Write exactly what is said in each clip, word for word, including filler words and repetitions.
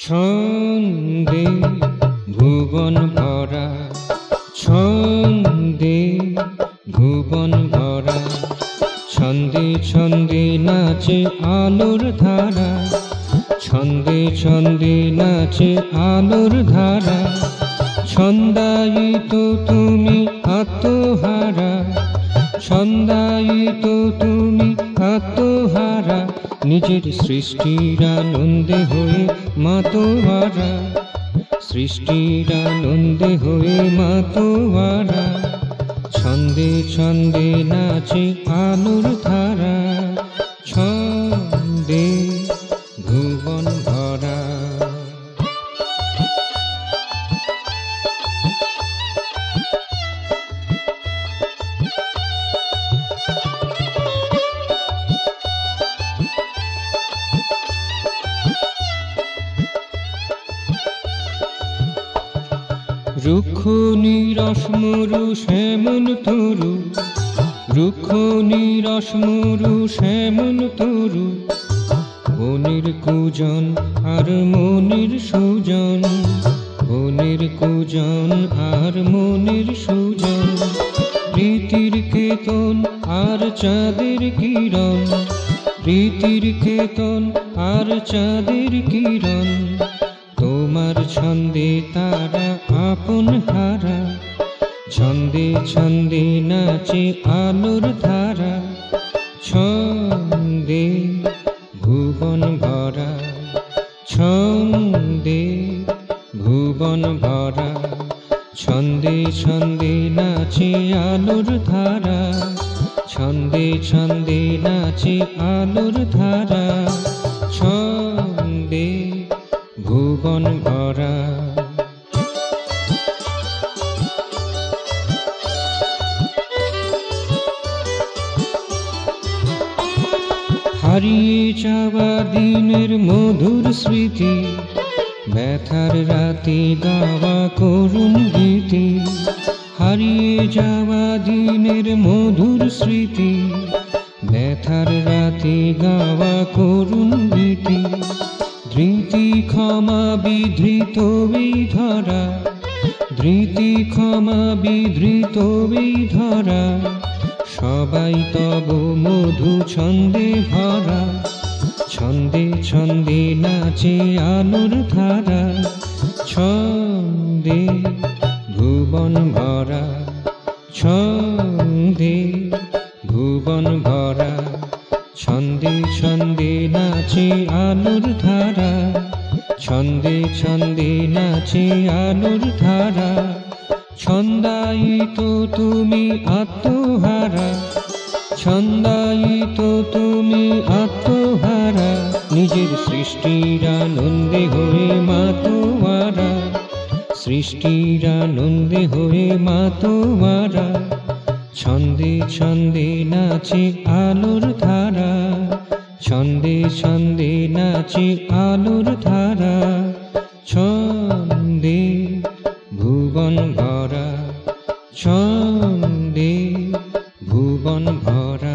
ছন্দে ভুবন ভরা, ছন্দে ভুবন ভরা, ছন্দে ছন্দে নাচে আলোর ধারা, ছন্দে ছন্দে নাচে আলোর ধারা। ছন্দায়িত তুমি আত্মহারা, ছন্দায়িত তুমি আত্মহারা, নিজের সৃষ্টির আনন্দে হয়ে মাতোয়ারা, সৃষ্টির আনন্দে হয়ে মাতোয়ারা। ছন্দে ছন্দে নাচে আলোর ধারা, ছন্দে ভুবন ভরা। রুক্ষ নিরস মরু শ্যামল তরু, রুক্ষ নিরস মরু শ্যামল তরু, বনের কুজন আর মনের সুজন, বনের কুজন আর মনের সুজন। প্রীতির কেতন আর চাঁদের কিরণ, প্রীতির কেতন আর চাঁদের কিরণ। তোমার ছন্দে তারা আপন হারা, ছন্দে ছন্দে নাচে আলোর ধারা। ছন্দে ভুবন ভরা, ছন্দে ভুবন ভরা, ছন্দে ছন্দে নাচে আলোর ধারা, ছন্দে ছন্দে নাচে আলোর ধারা। ছন্দে ভুবন ভরা। হারিয়ে যাওয়া দিনের মধুর স্মৃতি, ব্যথার রাতে গাওয়া করুণ গীতি। হারিয়ে যাওয়া দিনের মধুর স্মৃতি, ব্যথার রাতে গাওয়া করুণ গীতি। ধৃতি ক্ষমা বিধৃত এই ধরা, ধৃতি ক্ষমা বিধৃত এই ধরা। সবাই তব মধু ছন্দে ভরা, ছন্দে ছন্দে নাচে আলোর ধারা। ছন্দে ভুবন ভরা, ছন্দে ভুবন ভরা, ছন্দে ছন্দে নাচে আলোর ধারা, ছন্দে ছন্দে নাচে আলোর ধারা। ছন্দায়িত তুমি আত্মহারা, ছন্দায়িত তুমি আত্মহারা, নিজের সৃষ্টির আনন্দে হয়ে মাতোয়ারা, সৃষ্টির আনন্দে হয়ে মাতোয়ারা। ছন্দে ছন্দে নাচে আলোর ধারা, ছন্দে ছন্দে নাচে আলোর ধারা। ছন্দে ভুবন ভরা, ছন্দে ভুবন ভরা।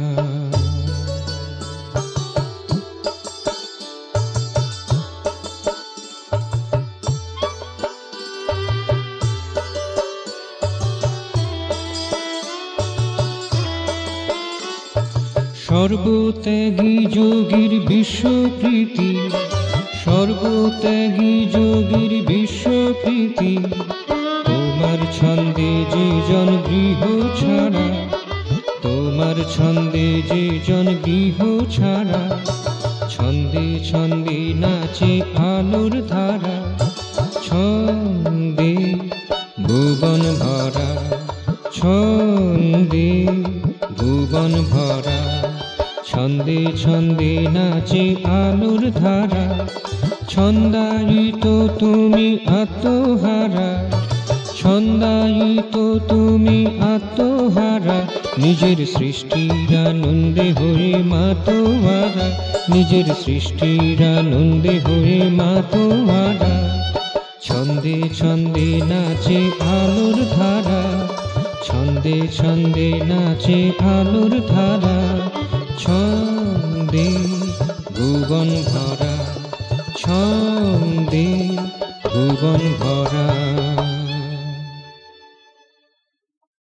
সর্বত্যাগী যোগীর বিশ্বপ্রীতি, সর্বত্যাগী যোগীর বিশ্বপ্রীতি। তোমার ছন্দে যে জন গৃহ ছাড়া, তোমার ছন্দে যে জন গৃহ ছাড়া। ছন্দে ছন্দে নাচে আলোর ধারা, ছন্দে ভুবন ভরা, ছন্দে ভুবন ভরা। ছন্দে ছন্দে নাচে আলোর ধারা, ছন্দায়িত তুমি আত্মহারা, ছন্দায়িত তুমি আত্মহারা। নিজের সৃষ্টির আনন্দে হয়ে মাতোয়ারা, নিজের সৃষ্টির আনন্দে হয়ে মাতোয়ারা। ছন্দে ছন্দে নাচে আলোর ধারা, ছন্দে ছন্দে নাচে আলোর ধারা। ছন্দে ভুবন ভরা, ছন্দে আনন্দে ভুবন ভরা।